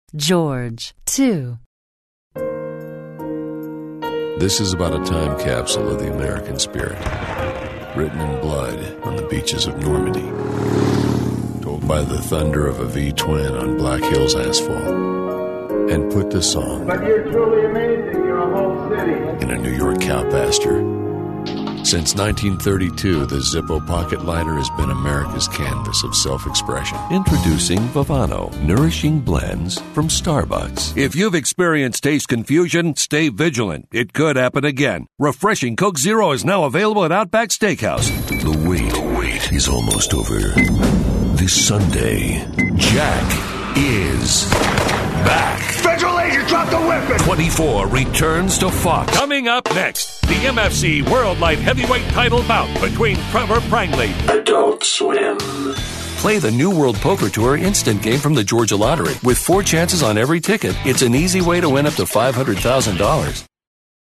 George, 2. This is about a time capsule of the American spirit, written in blood on the beaches of Normandy, told by the thunder of a V-twin on Black Hills asphalt, and put to song. But you're truly amazing, you're a whole city. In a New York cow pasture. Since 1932, the Zippo pocket lighter has been America's canvas of self-expression. Introducing Vivano, nourishing blends from Starbucks. If you've experienced taste confusion, stay vigilant. It could happen again. Refreshing Coke Zero is now available at Outback Steakhouse. The wait is almost over. This Sunday, Jack is back. Federal agent, drop the weapon! 24 returns to Fox. Coming up next, the MFC World Light Heavyweight title bout between Trevor Prangley. Adult Swim. Play the New World Poker Tour instant game from the Georgia Lottery. With 4 chances on every ticket, it's an easy way to win up to $500,000.